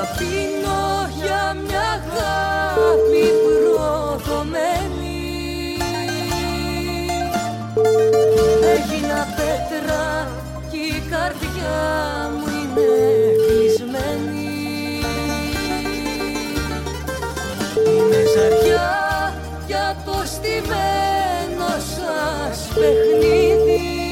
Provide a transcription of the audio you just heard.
πίνω για μια αγάπη προδομένη. Έγινα πέτρα κι η καρδιά μου είναι κλεισμένη. Είναι ζαριά για το στημένο σας παιχνίδι.